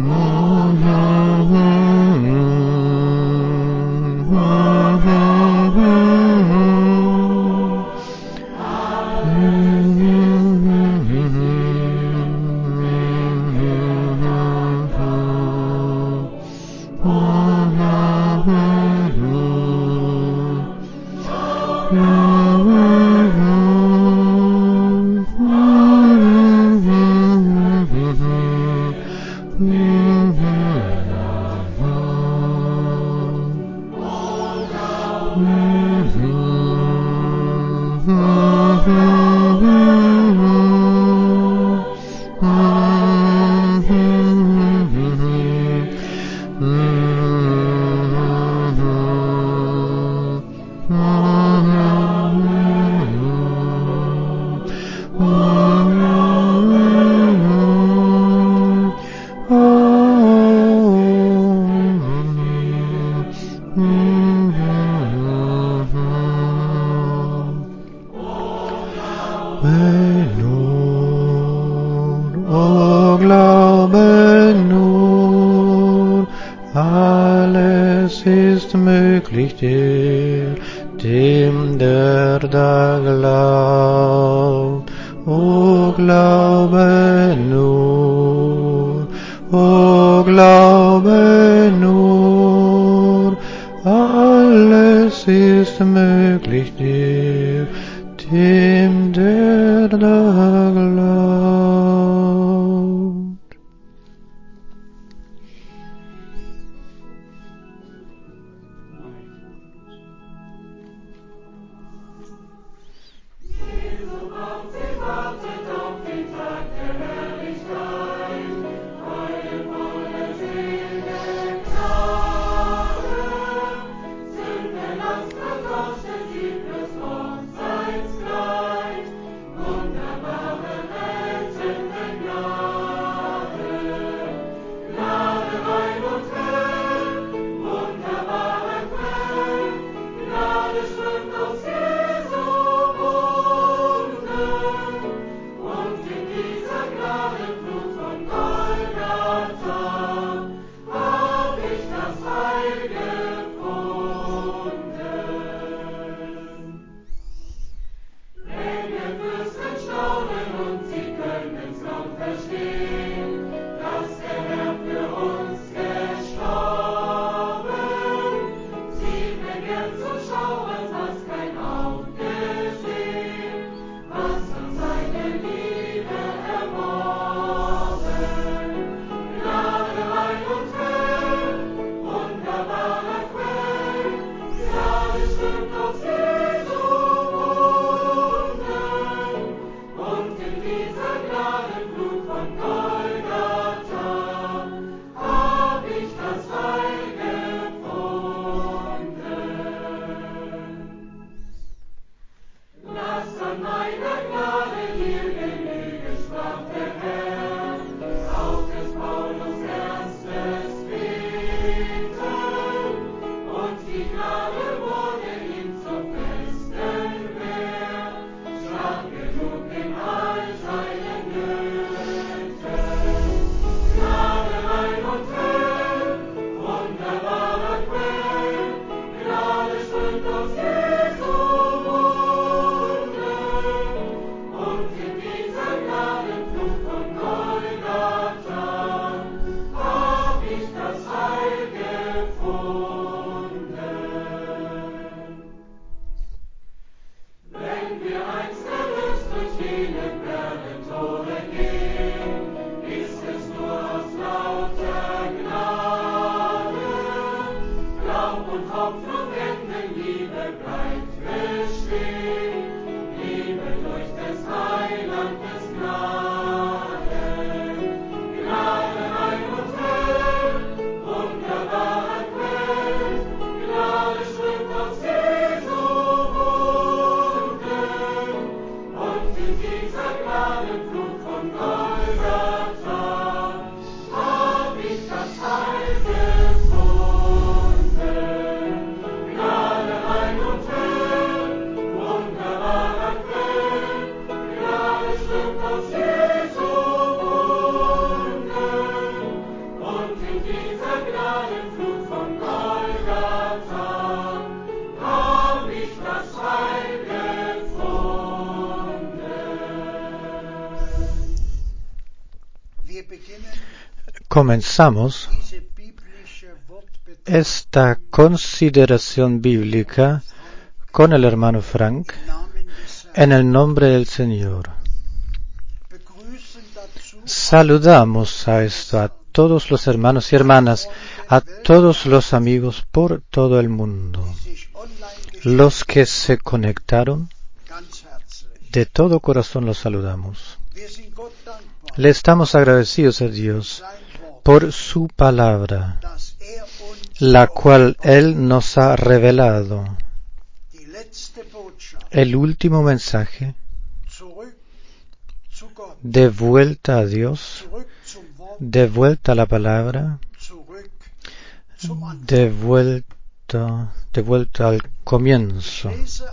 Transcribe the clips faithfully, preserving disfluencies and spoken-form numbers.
Dem, der da glaubt, o glaube nur, o glaube nur, alles ist möglich dir, dem, der da glaubt. Comenzamos esta consideración bíblica con el hermano Frank en el nombre del Señor. Saludamos a esto a todos los hermanos y hermanas, a todos los amigos por todo el mundo, los que se conectaron. De todo corazón los saludamos. Le estamos agradecidos a Dios por su palabra, la cual Él nos ha revelado. El último mensaje, de vuelta a Dios, de vuelta a la palabra, de vuelta, de vuelta al comienzo.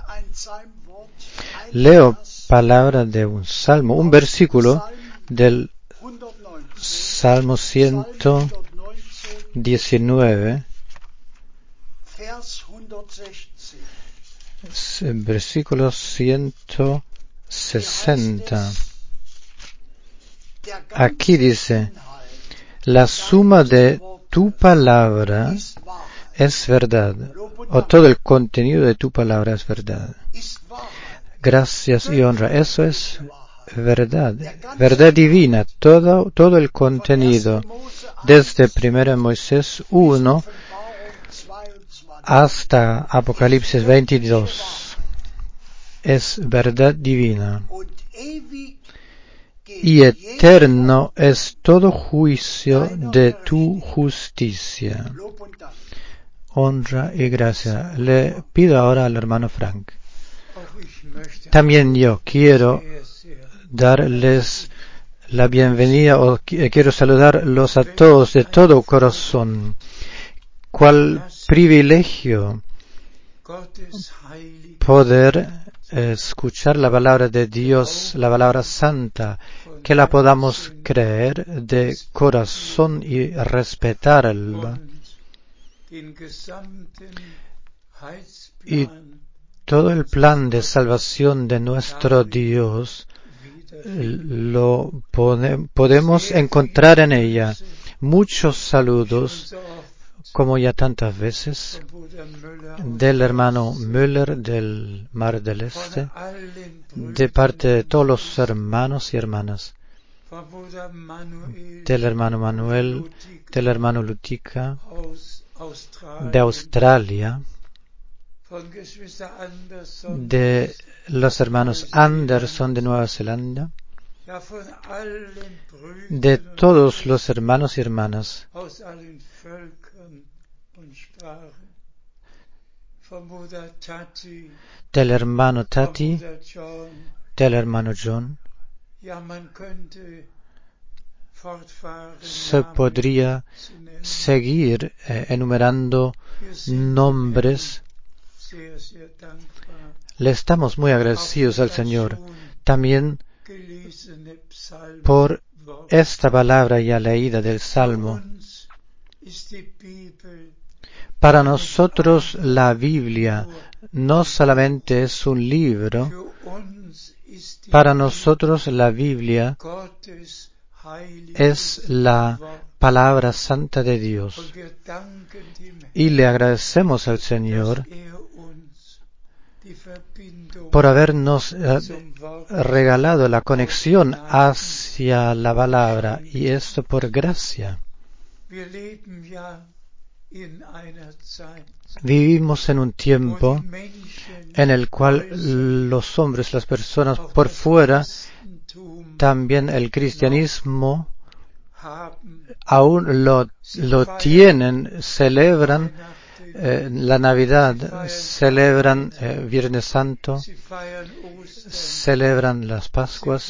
Leo palabra de un salmo, un versículo del Salmo ciento diecinueve, versículo ciento sesenta. Aquí dice: la suma de tu palabra es verdad, o todo el contenido de tu palabra es verdad. Gracias y honra, eso es verdad, verdad divina, todo, todo el contenido, desde primero Moisés uno hasta Apocalipsis veintidós, es verdad divina. Y eterno es todo juicio de tu justicia. Honra y gracia. Le pido ahora al hermano Frank. También yo quiero darles la bienvenida, o quiero saludarlos a todos de todo corazón. Cuál privilegio poder escuchar la palabra de Dios, la palabra santa, que la podamos creer de corazón y respetarla. Y todo el plan de salvación de nuestro Dios lo pone, podemos encontrar en ella. Muchos saludos, como ya tantas veces, del hermano Müller del Mar del Este, de parte de todos los hermanos y hermanas, del hermano Manuel, del hermano Lutica, de Australia, de los hermanos Anderson de Nueva Zelanda, de todos los hermanos y hermanas, del hermano Tati, del hermano John. Se podría seguir eh, enumerando nombres. Le estamos muy agradecidos al Señor también por esta palabra ya leída del Salmo. Para nosotros la Biblia no solamente es un libro, para nosotros la Biblia es la palabra santa de Dios. Y le agradecemos al Señor por habernos eh, regalado la conexión hacia la palabra, y esto por gracia. Vivimos en un tiempo en el cual los hombres, las personas por fuera, también el cristianismo aún lo, lo tienen, celebran eh, la Navidad, celebran eh, Viernes Santo, celebran las Pascuas,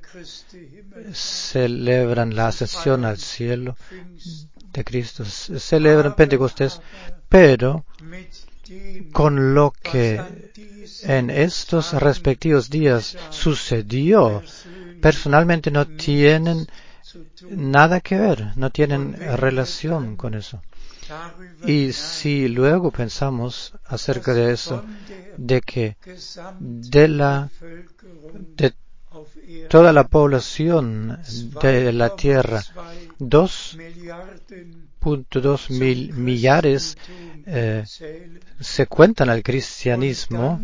celebran la ascensión al cielo de Cristo, celebran Pentecostés, pero con lo que en estos respectivos días sucedió, personalmente no tienen nada que ver, no tienen relación con eso. Y si luego pensamos acerca de eso, de que de la de toda la población de la Tierra, dos punto dos mil millares eh, se cuentan al cristianismo,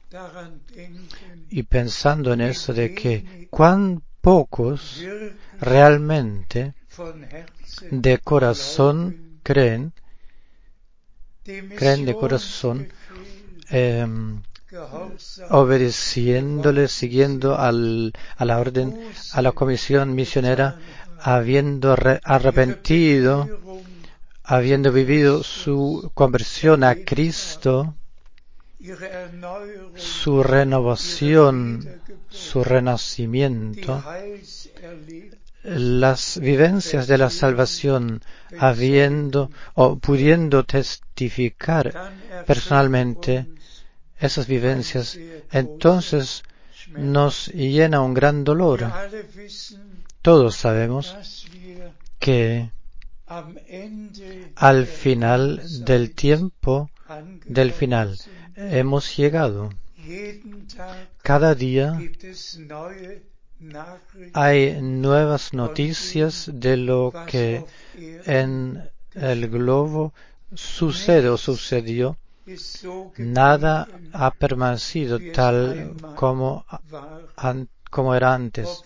y pensando en eso de que cuán pocos realmente de corazón creen, creen de corazón, eh, obedeciéndole, siguiendo al, a la orden, a la comisión misionera, habiendo re, arrepentido, habiendo vivido su conversión a Cristo, su renovación, su renacimiento, las vivencias de la salvación, habiendo o pudiendo testificar personalmente esas vivencias, entonces nos llena un gran dolor. Todos sabemos que al final del tiempo, del final, hemos llegado. Cada día hay nuevas noticias de lo que en el globo sucede o sucedió. Nada ha permanecido tal como, an, como era antes.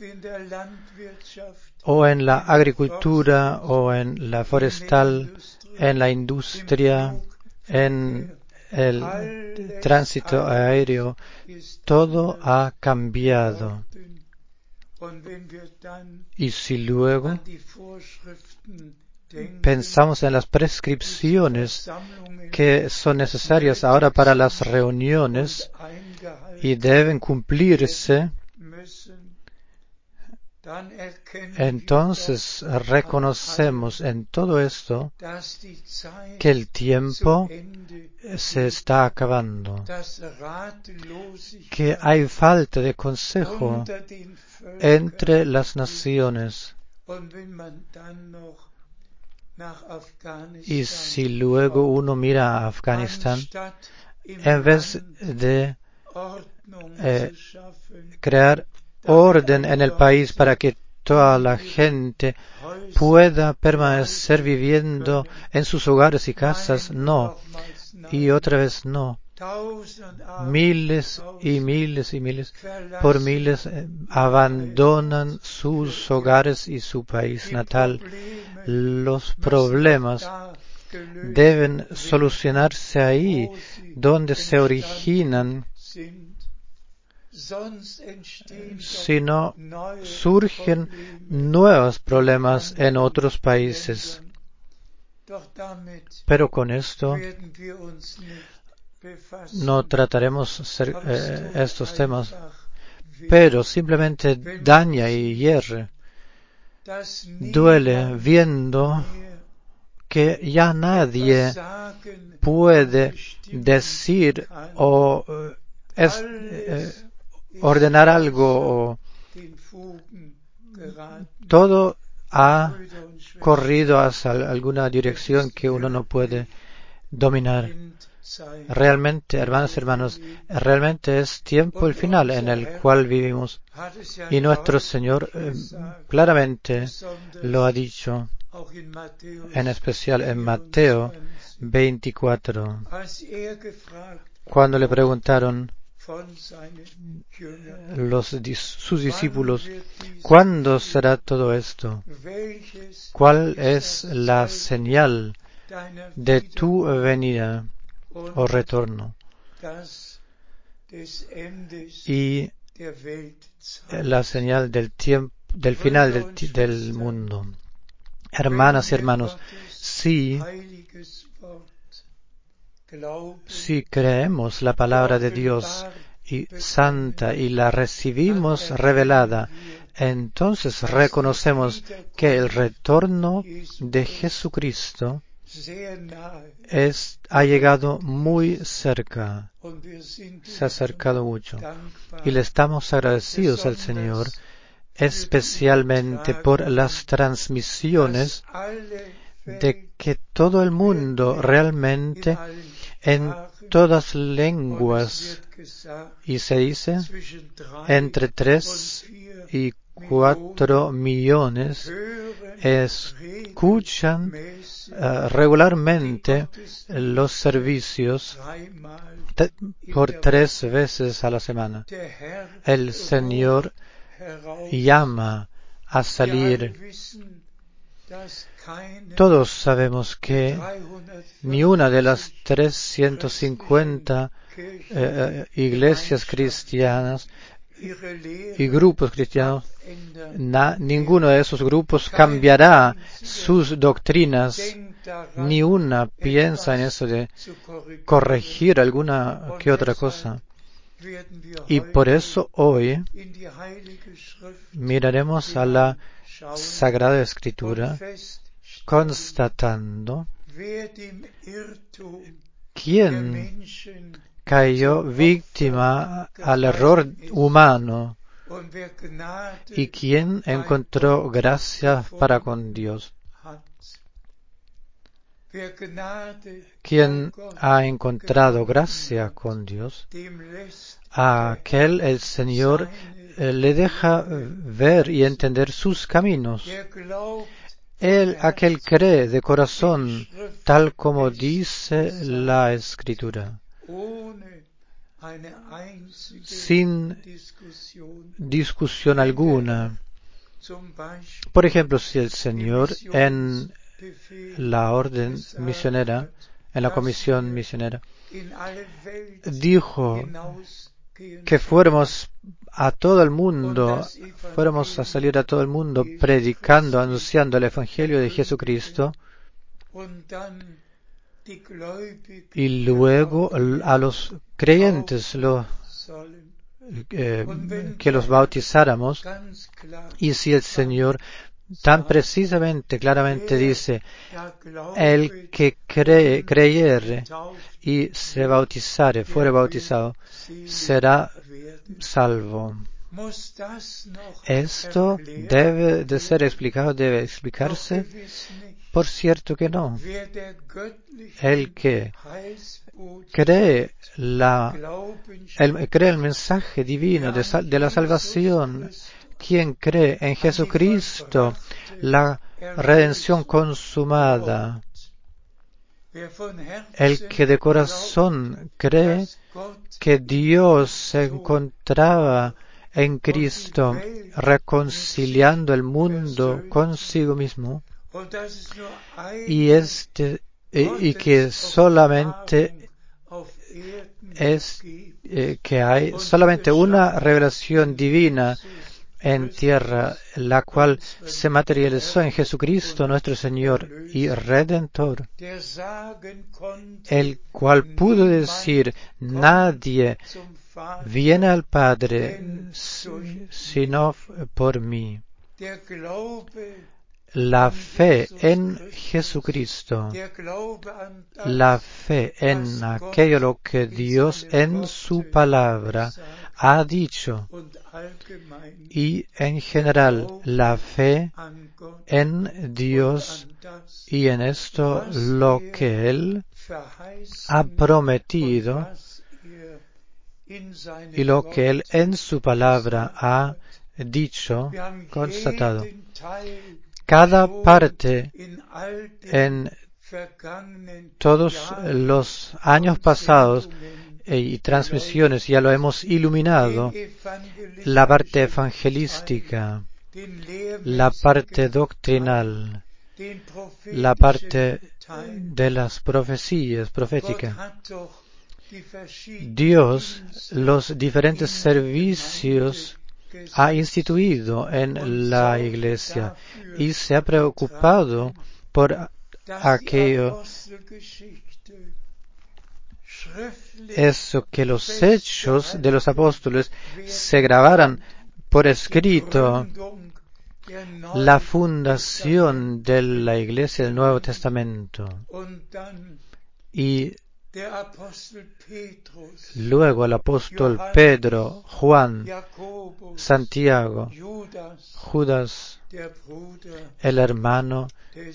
O en la agricultura, o en la forestal, en la industria, en el tránsito aéreo, todo ha cambiado. Y si luego pensamos en las prescripciones que son necesarias ahora para las reuniones y deben cumplirse, entonces reconocemos en todo esto que el tiempo se está acabando, que hay falta de consejo entre las naciones. Y si luego uno mira a Afganistán, en vez de eh, crear orden en el país para que toda la gente pueda permanecer viviendo en sus hogares y casas, no. Y otra vez no. Miles y miles y miles por miles eh, abandonan sus hogares y su país natal. Los problemas deben solucionarse ahí, donde se originan. Si no, surgen nuevos problemas en otros países. Pero con esto no trataremos ser, eh, estos temas, pero simplemente daña y hierre. Duele viendo que ya nadie puede decir o es, eh, ordenar algo. O todo ha corrido hacia alguna dirección que uno no puede dominar. Realmente, hermanos y hermanos, realmente es tiempo el final en el cual vivimos. Y nuestro Señor eh, claramente lo ha dicho, en especial en Mateo veinticuatro, cuando le preguntaron los, sus discípulos, ¿cuándo será todo esto? ¿Cuál es la señal de tu venida o retorno? Y la señal del tiempo, del final del, del mundo. Hermanas y hermanos, si, si creemos la palabra de Dios y santa y la recibimos revelada, entonces reconocemos que el retorno de Jesucristo es, ha llegado muy cerca, se ha acercado mucho, y le estamos agradecidos al Señor, especialmente por las transmisiones, de que todo el mundo realmente, en todas lenguas, y se dice entre tres y cuatro millones, escuchan uh, regularmente los servicios te, por tres veces a la semana. El Señor llama a salir. Todos sabemos que ni una de las trescientas cincuenta eh, iglesias cristianas y grupos cristianos, na, ninguno de esos grupos cambiará sus doctrinas. Ni una piensa en eso de corregir alguna que otra cosa. Y por eso hoy miraremos a la Sagrada Escritura constatando quién cayó víctima al error humano y quién encontró gracia para con Dios. Quien ha encontrado gracia con Dios, a aquel el Señor eh, le deja ver y entender sus caminos. Él, aquel cree de corazón, tal como dice la Escritura, sin discusión alguna. Por ejemplo, si el Señor en la orden misionera, en la comisión misionera, dijo que fuéramos a todo el mundo, fuéramos a salir a todo el mundo predicando, anunciando el Evangelio de Jesucristo, y luego a los creyentes lo, eh, que los bautizáramos. Y si el Señor tan precisamente, claramente dice, el que cree, creyere y se bautizare, fuere bautizado, será salvo. Esto debe de ser explicado, debe explicarse. Por cierto que no. El que cree la, el, cree el mensaje divino de, de la salvación, quien cree en Jesucristo, la redención consumada, el que de corazón cree que Dios se encontraba en Cristo reconciliando el mundo consigo mismo, y este y, y que solamente es eh, que hay solamente una revelación divina en tierra, la cual se materializó en Jesucristo nuestro Señor y Redentor, el cual pudo decir: nadie viene al Padre sino por mí. La fe en Jesucristo, la fe en aquello lo que Dios en su palabra ha dicho, y en general la fe en Dios y en esto lo que Él ha prometido y lo que Él en su palabra ha dicho, constatado. Cada parte en todos los años pasados y transmisiones ya lo hemos iluminado, la parte evangelística, la parte doctrinal, la parte de las profecías proféticas. Dios los diferentes servicios ha instituido en la Iglesia y se ha preocupado por aquello, eso que los hechos de los apóstoles se grabaran por escrito, la fundación de la Iglesia del Nuevo Testamento, y Luego el apóstol Pedro, Juan, Santiago, Judas, el hermano,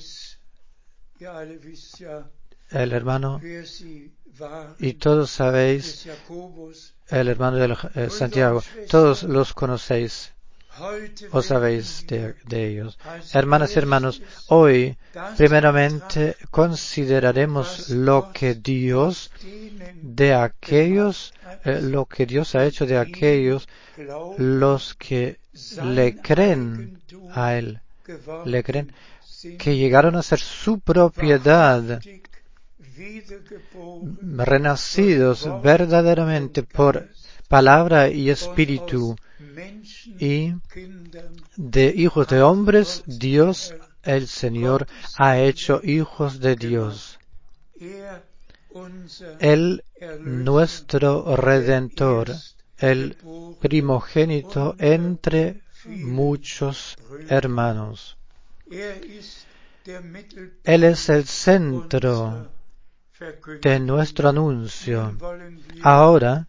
el hermano, y todos sabéis, el hermano de eh, Santiago, todos los conocéis o sabéis de, de ellos. Hermanas y hermanos, hoy primeramente consideraremos lo que Dios de aquellos, eh, lo que Dios ha hecho de aquellos los que le creen a Él, le creen, que llegaron a ser su propiedad, renacidos verdaderamente por palabra y espíritu, y de hijos de hombres, Dios, el Señor, ha hecho hijos de Dios. Él, nuestro Redentor, el primogénito entre muchos hermanos. Él es el centro de nuestro anuncio. Ahora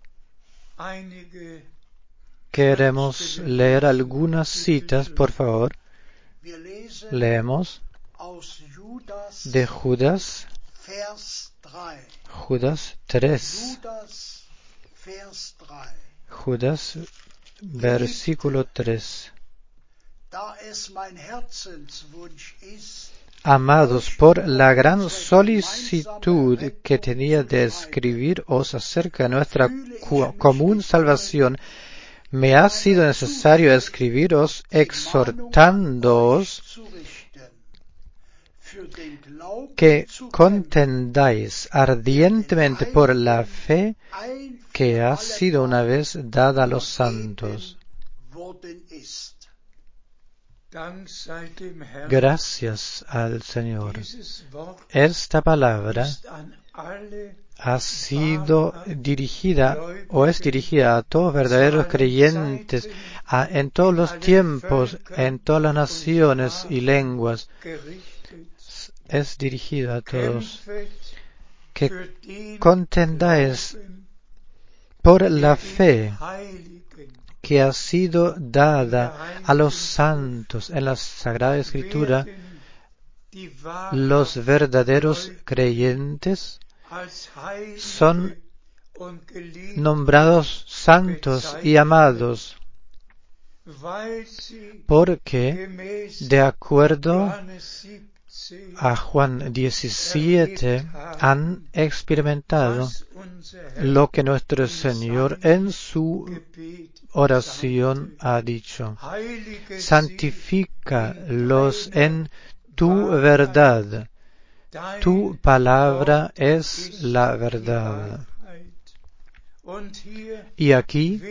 queremos leer algunas citas, por favor. Leemos de Judas, Judas tres. Judas, versículo tres. Amados, por la gran solicitud que tenía de escribiros acerca de nuestra común salvación, me ha sido necesario escribiros exhortándoos que contendáis ardientemente por la fe que ha sido una vez dada a los santos. Gracias al Señor. Esta palabra ha sido dirigida o es dirigida a todos verdaderos creyentes, a, en todos los tiempos, en todas las naciones y lenguas. Es dirigida a todos. Que contendáis por la fe que ha sido dada a los santos. En la Sagrada Escritura, los verdaderos creyentes son nombrados santos y amados porque, de acuerdo a Juan diecisiete, han experimentado lo que nuestro Señor en su oración ha dicho. Santifícalos en tu verdad. Tu palabra es la verdad. Y aquí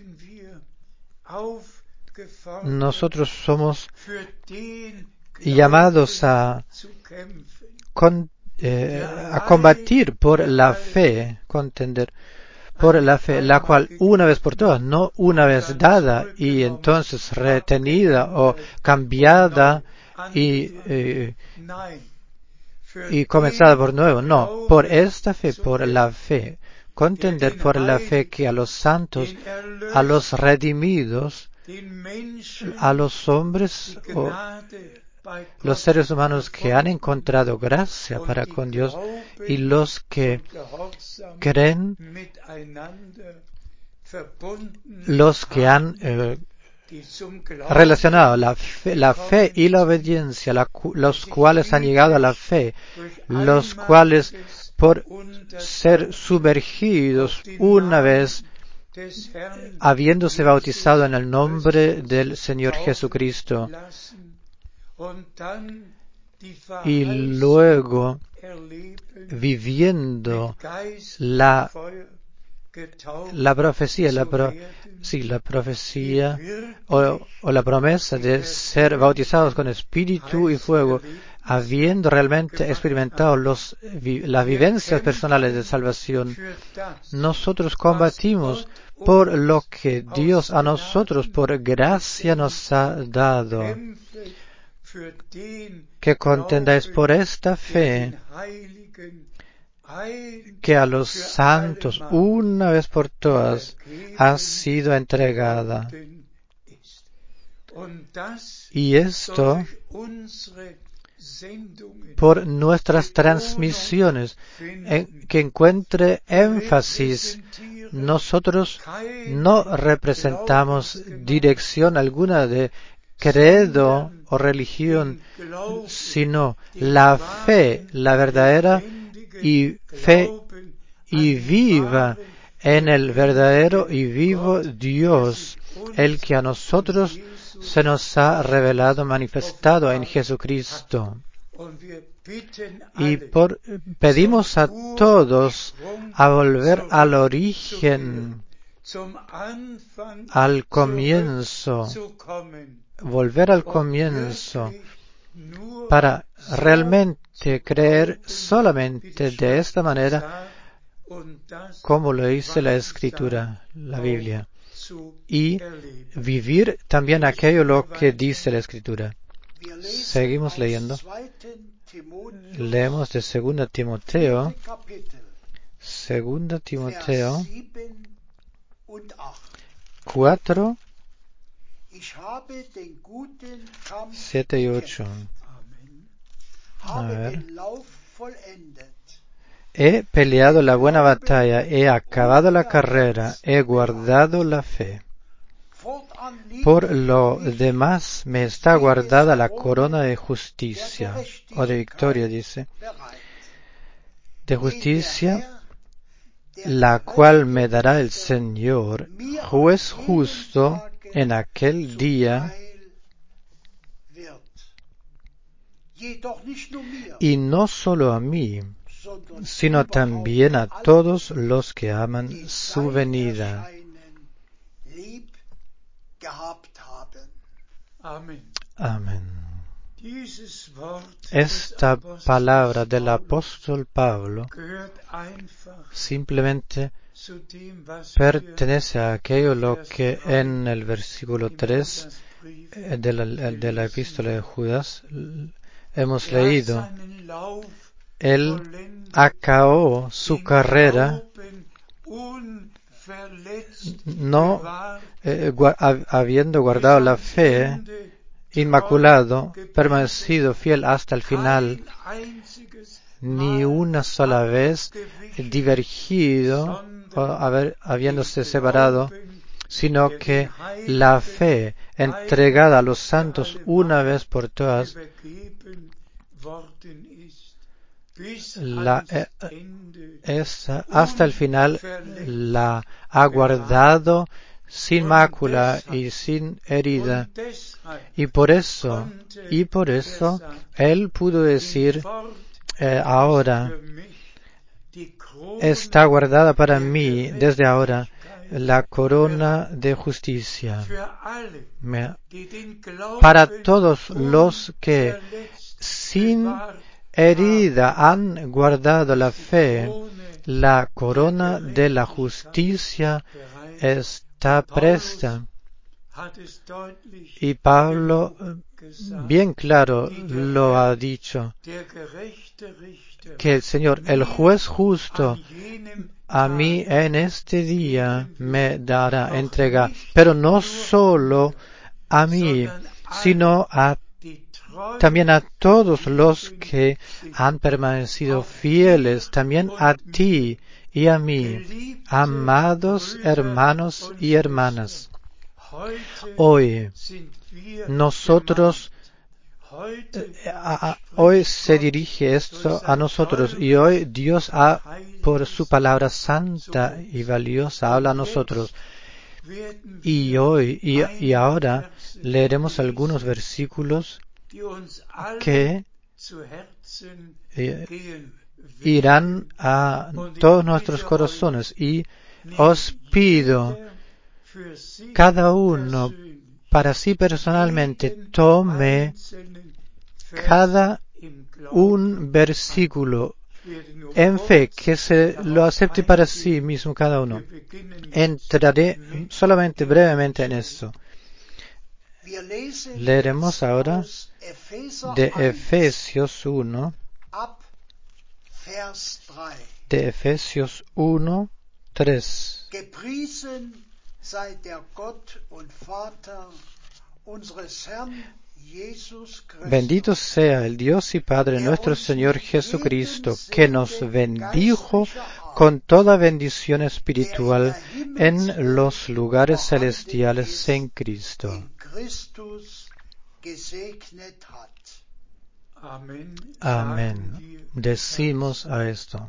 nosotros somos llamados a, con, eh, a combatir por la fe, contender por la fe, la cual una vez por todas, no una vez dada y entonces retenida o cambiada y, eh, y comenzada por nuevo. No, por esta fe, por la fe, contender por la fe que a los santos, a los redimidos, a los hombres o los seres humanos que han encontrado gracia para con Dios y los que creen, los que han eh, relacionado la fe, la fe y la obediencia, la, los cuales han llegado a la fe, los cuales por ser sumergidos una vez habiéndose bautizado en el nombre del Señor Jesucristo y luego viviendo la la profecía, la pro, sí, la profecía o, o la promesa de ser bautizados con espíritu y fuego, habiendo realmente experimentado los, las vivencias personales de salvación, nosotros combatimos por lo que Dios a nosotros por gracia nos ha dado. Que contendáis por esta fe que a los santos una vez por todas ha sido entregada. Y esto por nuestras transmisiones, en, que encuentre énfasis. Nosotros no representamos dirección alguna de credo o religión, sino la fe, la verdadera y fe y viva en el verdadero y vivo Dios, el que a nosotros se nos ha revelado, manifestado en Jesucristo. Y por, pedimos a todos a volver al origen, al comienzo, volver al comienzo, para realmente creer solamente de esta manera, como lo dice la Escritura, la Biblia, y vivir también aquello lo que dice la Escritura. Seguimos leyendo. Leemos de Segunda Timoteo, Segunda Timoteo cuatro, siete y ocho. A ver. He peleado la buena batalla, he acabado la carrera, he guardado la fe. Por lo demás me está guardada la corona de justicia, o de victoria, dice, de justicia, la cual me dará el Señor, juez justo, en aquel día, y no solo a mí, sino también a todos los que aman su venida. Amén. Esta palabra del apóstol Pablo simplemente pertenece a aquello lo que en el versículo tres de la, de la epístola de Judas hemos leído. Él acabó su carrera no eh, gua- habiendo guardado la fe, inmaculado, permanecido fiel hasta el final, ni una sola vez divergido o haber, habiéndose separado, sino que la fe entregada a los santos una vez por todas, la, eh, es, hasta el final la ha guardado sin mácula y sin herida. Y por eso, y por eso, él pudo decir, eh, ahora está guardada para mí desde ahora la corona de justicia. Me, para todos los que sin herida han guardado la fe, la corona de la justicia está presta. Y Pablo bien claro lo ha dicho, que el Señor, el juez justo, a mí en este día me dará entrega, pero no solo a mí, sino a también a todos los que han permanecido fieles, también a ti y a mí, amados hermanos y hermanas. Hoy nosotros, eh, a, a, hoy se dirige esto a nosotros y hoy Dios ha, por su palabra santa y valiosa, habla a nosotros. Y hoy y, y ahora leeremos algunos versículos que eh, irán a todos nuestros corazones, y os pido cada uno para sí personalmente tome cada un versículo en fe, que se lo acepte para sí mismo cada uno. Entraré solamente brevemente en esto. Leeremos ahora de Efesios uno, de Efesios uno, tres. Gepriesen sei der Gott und Vater unseres Herrn Jesus Christus. Bendito sea el Dios y Padre nuestro Señor Jesucristo, que nos bendijo con toda bendición espiritual en los lugares celestiales en Cristo. In Christus gesegnet hat. Amen. Amén. Decimos a esto.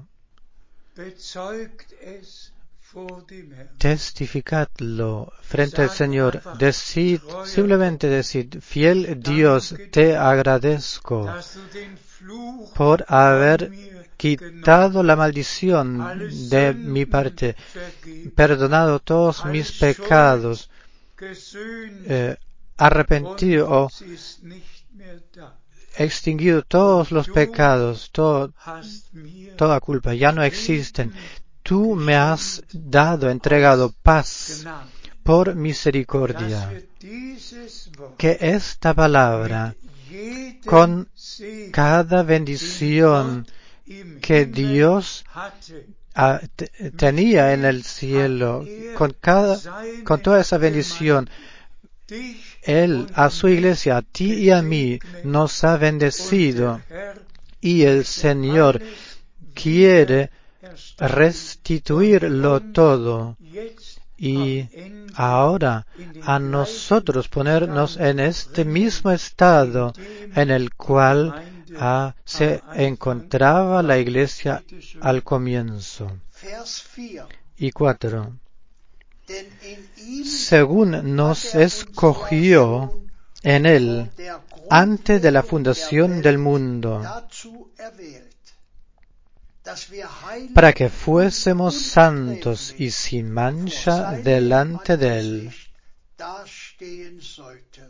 Bezeugt es vor dem Herrn. Testificadlo frente al Señor. Decid, simplemente decid, fiel Dios, te agradezco Dass du den Fluch por von haber mir quitado la maldición de mi parte, vergeben, perdonado todos mis pecados, gesöhnt eh, arrepentido o und sie ist nicht mehr da. extinguido todos los pecados, todo, Hast mir toda culpa, ya no existen. Tú me has dado, entregado paz Gnade, por dass misericordia. wir dieses Wort Que esta palabra, jedem con Segen, cada den bendición Gott im que Himmel Dios hatte, ah, te- tenía en el cielo, con cada, con toda esa bendición, dich Él und a su mich iglesia, a ti y a mí, nos ha und bendecido, der Herr y el Señor alles quiere wiedererstatten restituirlo und todo. jetzt Y am Ende ahora in den a gleichen nosotros ponernos Stand en este bringen, mismo estado in dem en el die cual Gemeinde ah, se am Anfang encontraba la war. iglesia Bitte schön. al comienzo. Vers vier. Y cuatro. Denn in ihm Según nos hat er uns escogió schon en él von der antes de la Grundlegung fundación der del Welt mundo, dazu erwählt, dass wir heilig para que und fuésemos santos y unbegräblich sin vor mancha seinem delante de él. Angesicht dastehen sollten.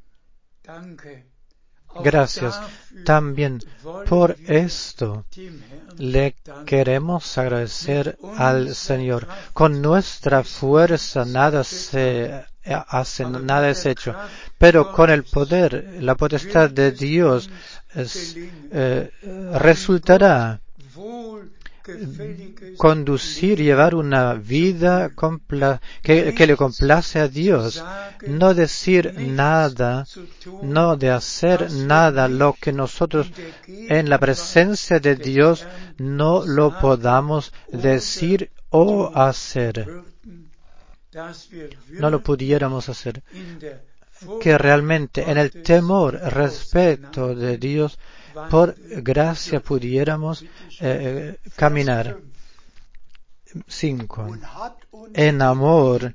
Danke. Auch Gracias. dafür También wollen por wir esto dem Herrn le danken. queremos agradecer Mit al unserer Señor. Kraft Con nuestra ist fuerza nichts nada getan. se hace, Aber mit nada der es hecho. Kraft Pero con el Gottes poder, la potestad wird de es Dios uns es, gelingen, eh, resultará wohlgefälliges conducir, Leben llevar una vida zu compla- que, que le complace a Dios, sagen, no decir nichts nada, zu tun, no de hacer was wir nada nicht lo que nosotros in der en la Gegenwart presencia de des Dios Herrn no lo sagen podamos oder decir o tun hacer, würden, dass wir no lo wirklich pudiéramos hacer, in der que Furcht realmente en el Gottes temor, aus respeto Gnade de Dios, por wandeln gracia dürfen. pudiéramos Bitte schön. eh, Vers caminar. fünf. cinco. Und hat uns En in amor, Liebe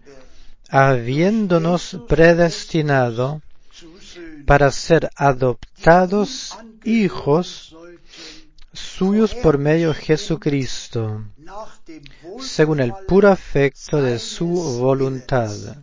habiéndonos Jesus predestinado Christus zu Söhnen, para ser die adoptados ihm angehören hijos sollten, suyos por medio de Jesucristo, nach dem según el Wohlgefallen puro afecto de su seines voluntad. Willens.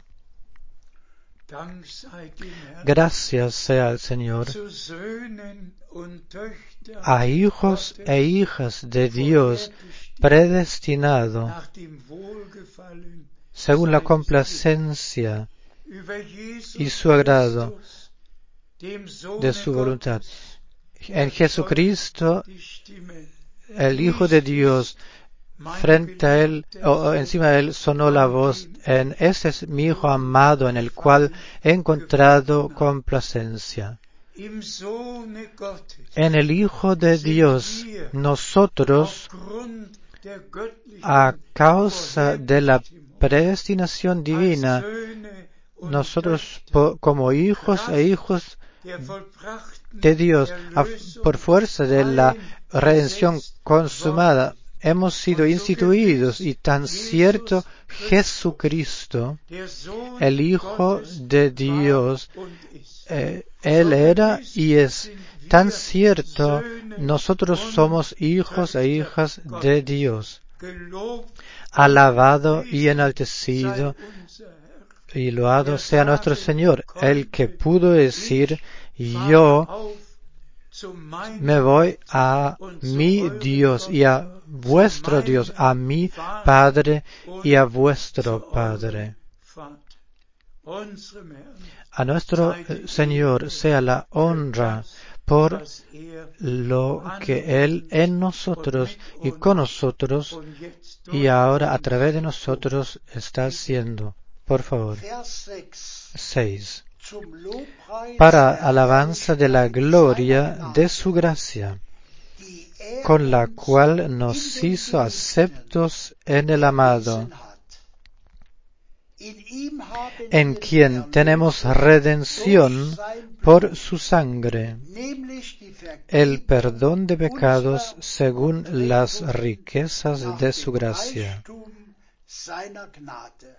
Dank sei dem Herrn. Gracias sea al Señor, Zu Söhnen und Töchtern a hijos Gottes e hijas de Dios vorherbestimmt, predestinado, nach dem Wohlgefallen según la seines complacencia Willens, über Jesus y su agrado Christus, dem Sohne de su voluntad. Gottes, En Jesucristo, die Stimme, el Hijo de Dios, frente a él, o encima de él, sonó la voz, en ese es mi Hijo amado, en el cual he encontrado complacencia. im Sohne Gottes, En el Hijo de Dios, nosotros, aufgrund der göttlichen a causa de la predestinación als divina, Söhne und nosotros Töchter po- como hijos e hijos der vollbrachten de Dios, a- Erlösung por fuerza de la redención eingesetzt consumada, hemos sido instituidos, y tan cierto Jesucristo, der Sohn el Hijo Gottes de war Dios, und ist. eh, Él era y es tan cierto, Söhne nosotros und somos hijos e Töchter hijas de Gottes. Dios. Gelobt Alabado y sei enaltecido unser Herr. y loado sea nuestro Señor, el que pudo decir, yo me voy a mi Dios y a vuestro Dios, a mi Padre y a vuestro Padre. A nuestro Señor sea la honra por was er lo que Él en nosotros y con nosotros und jetzt y ahora a través de nosotros está haciendo. Por favor. Vers sechs. seis. Zum Lobpreis Para der alabanza de la Herrlichkeit gloria seiner de Gnade, su gracia, die er con la uns cual nos in den hizo Geliebten aceptos en el amado, erwiesen hat. In ihm haben en wir die quien tenemos Erlösung redención durch sein por Blut, su sangre, nämlich die el Vergebung perdón de pecados unserer según las Übertretungen riquezas nach de su dem gracia. Reichtum seiner Gnade.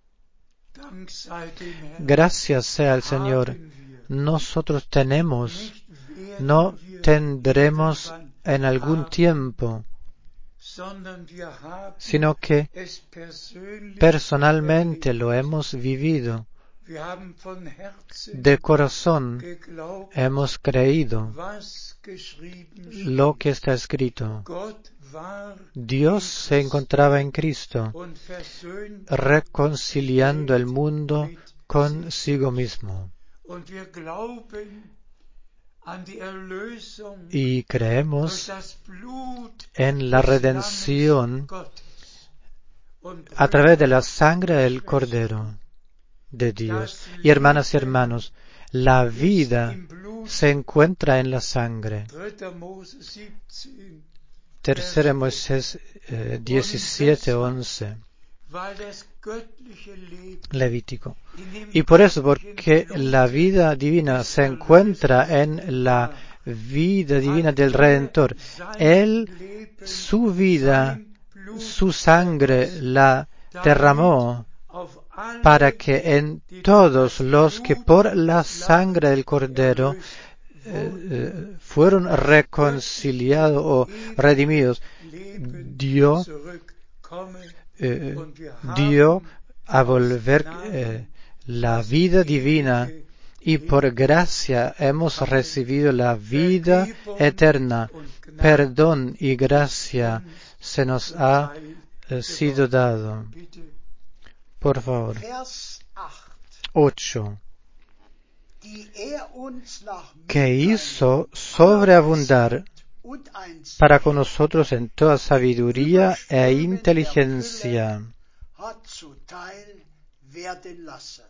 Dank sei dem Herrn, Gracias sea al Señor. haben wir, Nosotros tenemos, nicht werden no wir tendremos irgendwann en algún haben, tiempo, sondern wir haben sino que es persönlich personalmente erlebt. lo hemos vivido. Wir haben von Herzen De corazón geglaubt, hemos creído was geschrieben lo steht. que está escrito. Gott war Dios se encontraba en Cristo, und versöhnt reconciliando el mundo mit consigo mismo. und wir glauben an die Erlösung Y durch creemos das Blut en la des redención Lammes Gottes. Und a través de la Brüder, sangre del Cordero de Dios. Y hermanas y hermanos, la vida im Blut, se encuentra en la sangre. dritter Mose siebzehn, Tercera Moisés eh, diecisiete once, weil das göttliche Leben Levítico. in dem Y por eso, göttlichen porque Blut la vida divina des se encuentra en la vida divina del Redentor, Él, Leben, su vida, sein Blut su sangre la derramó auf alle, para que en todos los que por la sangre del Cordero eh, eh, fueron reconciliados o redimidos, Leben dio, zurückkomme. eh, Und wir dio haben a volver eh, la vida divina, y por gracia hemos recibido la vida eterna. Perdón y gracia se nos ha eh, sido dado. Bitte, Por favor. Vers acht. ocho. Die er uns nach Que hizo sobreabundar und Einsicht para con nosotros en toda sabiduría e inteligencia, hat zuteil werden lassen.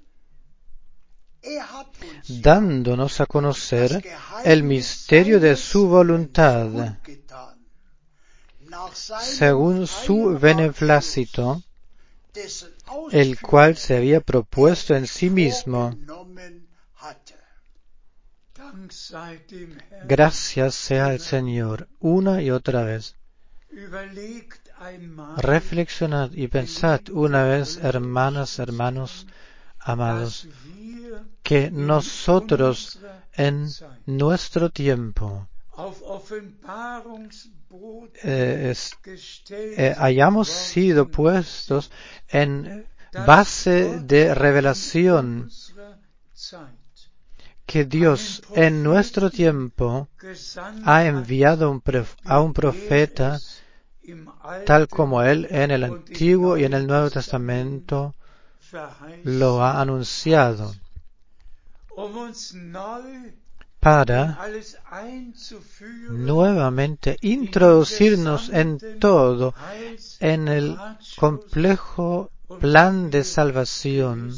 Er hat uns dándonos a conocer das el Geheimnis misterio de seines su voluntad, Willens kundgetan, nach seinem según su freien beneplácito, Ratschluss, dessen el cual se Ausführung había propuesto er en sí mismo. vorgenommen hatte. Dank sei dem Herrn. Gracias sea al Señor, una y otra vez. Überlegt einmal, Reflexionad y pensad una vez, hermanas, hermanos, amados, dass wir que in nosotros unserer en Zeit nuestro tiempo auf Offenbarungsboden eh, es- gestellt eh, hayamos worden sido puestos en base de revelación, unserer Zeit que Dios en nuestro tiempo gesandt ha hat, enviado un prof- a un wie profeta er es im tal Alten como Él en el und im Antiguo y en el Neuen Nuevo Testament Testamento verheißen, lo ha anunciado, um uns neu in para alles einzuführen, nuevamente introducirnos en todo, en el complejo plan de salvación,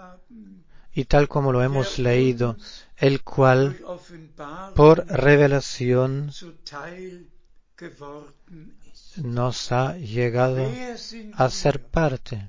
y tal como lo hemos leído, el cual por revelación nos ha llegado a ser parte.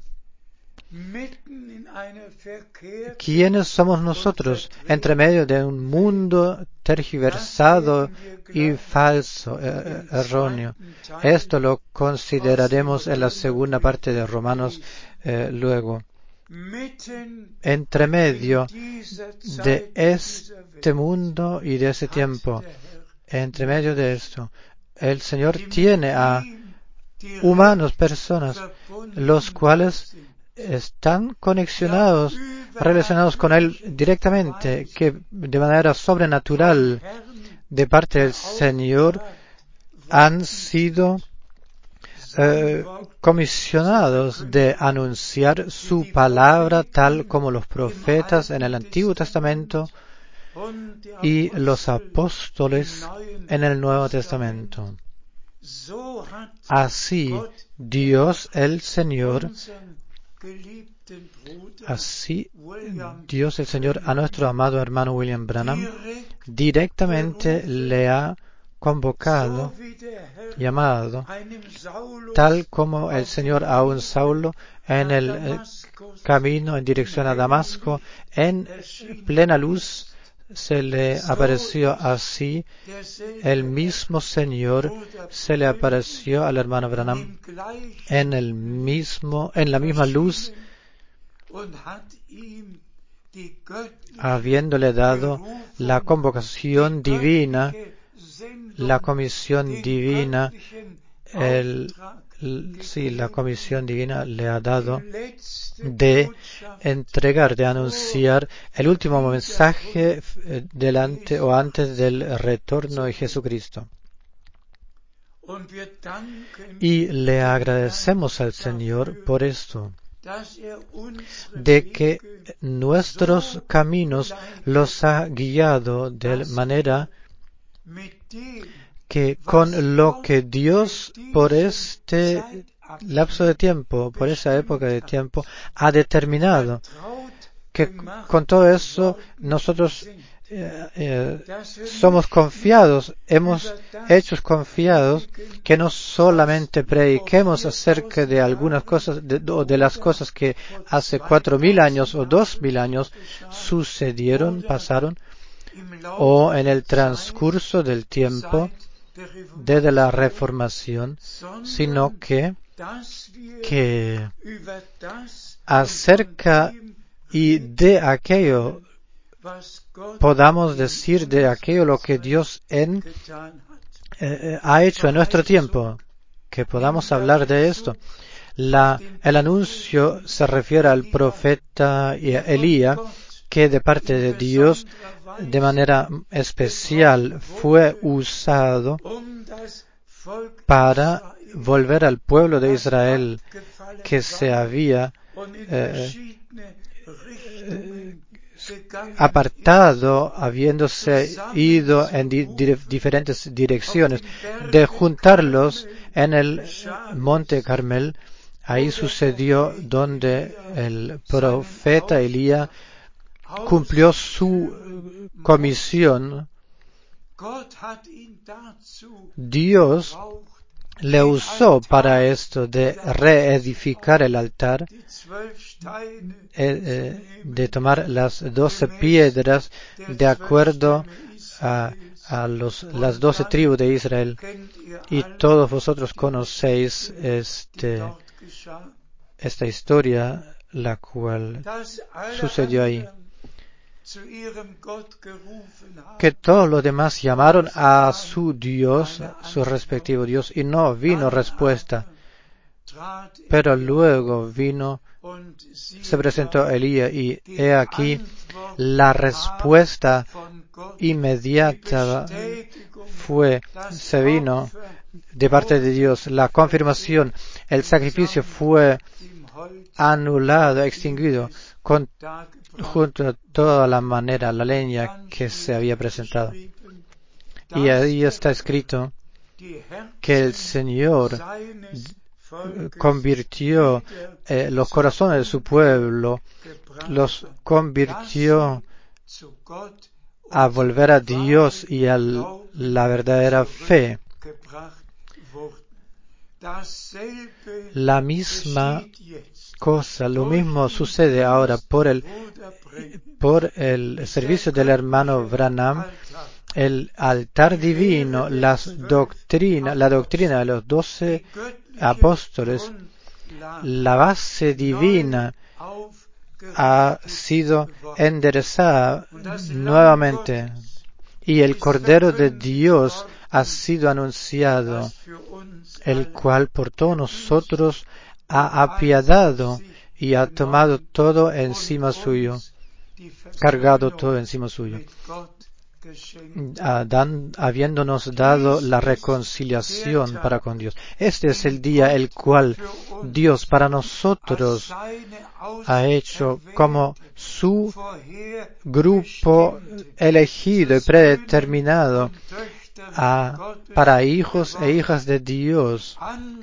¿Quiénes somos nosotros entre medio de un mundo tergiversado y falso, eh, erróneo? Esto lo consideraremos en la segunda parte de Romanos eh, luego. Entre medio de este mundo y de ese tiempo, entre medio de esto, el Señor tiene a humanos, personas, los cuales están conexionados, relacionados con Él directamente, que de manera sobrenatural de parte del Señor han sido eh, comisionados de anunciar su palabra tal como los profetas en el Antiguo Testamento y los apóstoles en el Nuevo Testamento. Así Dios el Señor, así Dios el Señor a nuestro amado hermano William Branham directamente le ha convocado, llamado, tal como el Señor a un Saulo en el eh, camino en dirección a Damasco, en plena luz se le apareció así, el mismo Señor se le apareció al hermano Branham en el mismo, en la misma luz, habiéndole dado la convocación divina, la comisión divina, el, sí, la comisión divina le ha dado de entregar, de anunciar el último mensaje delante o antes del retorno de Jesucristo. Y le agradecemos al Señor por esto, de que nuestros caminos los ha guiado de manera que con lo que Dios por este lapso de tiempo, por esa época de tiempo, ha determinado, que con todo eso nosotros eh, eh, somos confiados, hemos hechos confiados, que no solamente prediquemos acerca de algunas cosas, de, de las cosas que hace cuatro mil años o dos mil años sucedieron, pasaron, o en el transcurso del tiempo desde la Reformación, sino que, que acerca y de aquello podamos decir de aquello lo que Dios en, eh, ha hecho en nuestro tiempo, que podamos hablar de esto. La, el anuncio se refiere al profeta Elías, que de parte de Dios de manera especial fue usado para volver al pueblo de Israel que se había eh, eh, apartado, habiéndose ido en di- di- diferentes direcciones, de juntarlos en el monte Carmel. Ahí sucedió donde el profeta Elías cumplió su comisión. Dios le usó para esto de reedificar el altar, eh, eh, de tomar las doce piedras de acuerdo a, a los, las doce tribus de Israel. Y todos vosotros conocéis este, esta historia, la cual sucedió ahí. Que todos los demás llamaron a su Dios, su respectivo Dios, y no vino respuesta. Pero luego vino, se presentó Elías, y he aquí la respuesta inmediata fue, se vino de parte de Dios. La confirmación, el sacrificio fue anulado, extinguido, con junto a toda la manera, la leña que se había presentado. Y ahí está escrito que el Señor convirtió eh, los corazones de su pueblo, los convirtió a volver a Dios y a la verdadera fe. La misma cosa, lo mismo sucede ahora por el por el servicio del hermano Branham, el altar divino, las doctrinas, la doctrina de los doce apóstoles, la base divina ha sido enderezada nuevamente y el Cordero de Dios ha sido anunciado, el cual por todos nosotros ha apiadado y ha tomado todo encima suyo, cargado todo encima suyo. Dan, habiéndonos dado la reconciliación para con Dios. Este es el día el cual Dios para nosotros ha hecho como su grupo elegido y predeterminado a, para hijos e hijas de Dios,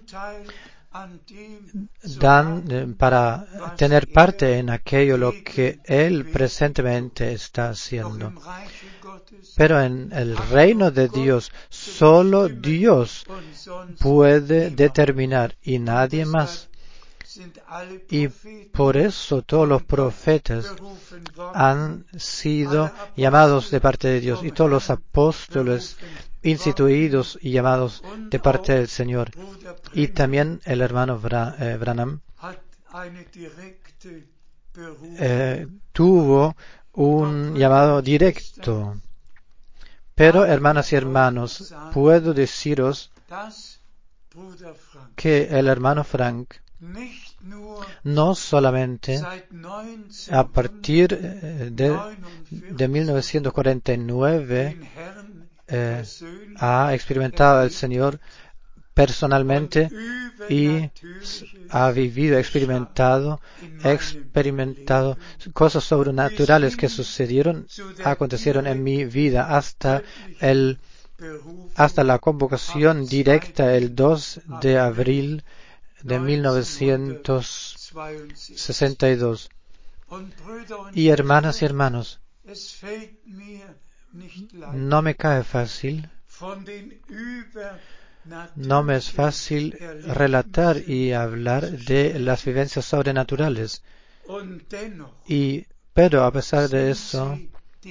dan eh, para tener parte en aquello lo que Él presentemente está haciendo. Pero en el reino de Dios, solo Dios puede determinar y nadie más. Y por eso todos los profetas han sido llamados de parte de Dios y todos los apóstoles instituidos y llamados de parte del Señor. Y también el hermano Bra- eh, Branham eh, tuvo un llamado directo. Pero, hermanas y hermanos, puedo deciros que el hermano Frank no solamente a partir de, de mil novecientos cuarenta y nueve eh, ha experimentado al Señor personalmente y ha vivido, experimentado, experimentado cosas sobrenaturales que sucedieron, acontecieron en mi vida hasta el, hasta la convocación directa el dos de abril de mil novecientos sesenta y dos. Y hermanas y hermanos, no me cae fácil, no me es fácil relatar y hablar de las vivencias sobrenaturales. Y, pero a pesar de eso,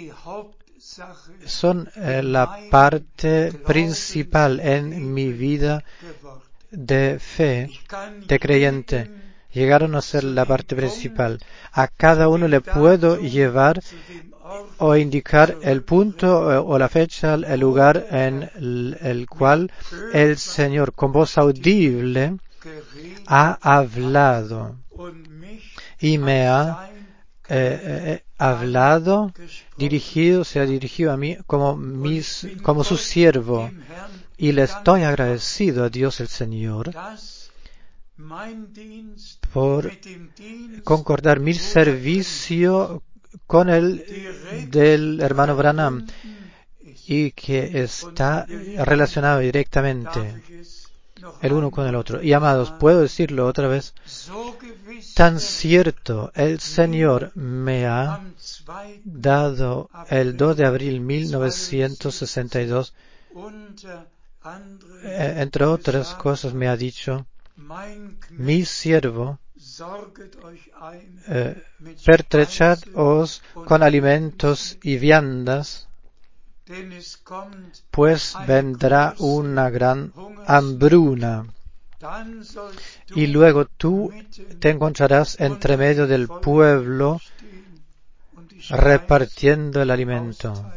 son eh, la parte principal en mi vida de fe, de creyente. Llegaron a ser la parte principal. A cada uno le puedo llevar o indicar el punto o la fecha, el lugar en el, el cual el Señor con voz audible ha hablado y me ha eh, eh, hablado, dirigido, se ha dirigido a mí como, mis, como su siervo. Y le estoy agradecido a Dios el Señor por concordar mi servicio con el del hermano Branham y que está relacionado directamente el uno con el otro. Y amados, puedo decirlo otra vez, tan cierto el Señor me ha dado el dos de abril de mil novecientos sesenta y dos, entre otras cosas me ha dicho, mi siervo, eh, pertrechaos con alimentos y viandas, pues vendrá una gran hambruna, y luego tú te encontrarás entre medio del pueblo repartiendo el alimento.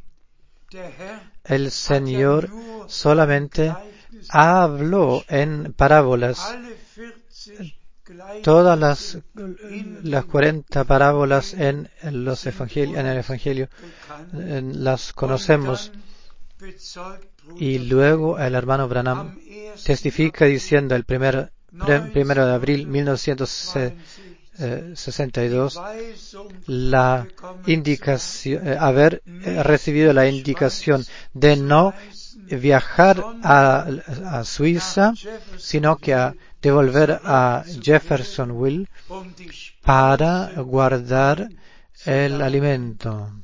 El Señor solamente habló en parábolas. Todas las, las cuarenta parábolas en, en los evangelios, en el Evangelio en, las conocemos. Y luego el hermano Branham testifica diciendo el primer, pre, primero de abril de mil novecientos sesenta y dos la indicación, eh, haber recibido la indicación de no viajar a, a Suiza, sino que a devolver a Jeffersonville para guardar el alimento.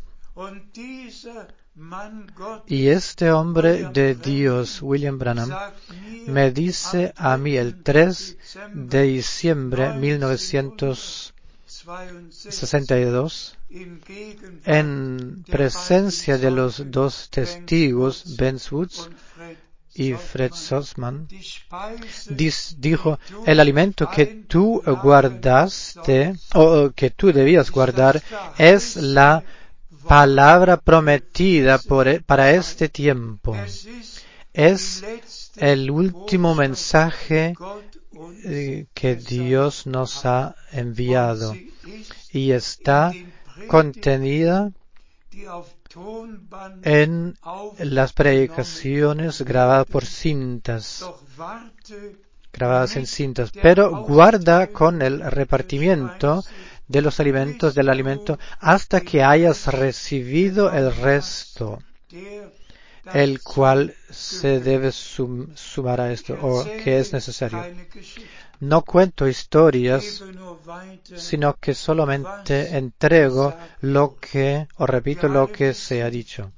Y este hombre de Dios, William Branham, me dice a mí el tres de diciembre de mil novecientos sesenta y dos, en presencia de los dos testigos, Ben Woods y Fred Sussman, dijo, el alimento que tú guardaste, o que tú debías guardar, es la palabra prometida por, para este tiempo. Es el último mensaje eh, que Dios nos ha enviado y está contenida en las predicaciones grabadas por cintas, grabadas en cintas, pero guarda con el repartimiento de los alimentos, del alimento, hasta que hayas recibido el resto, el cual se debe sum, sumar a esto, o que es necesario. No cuento historias, sino que solamente entrego lo que, o repito lo que se ha dicho.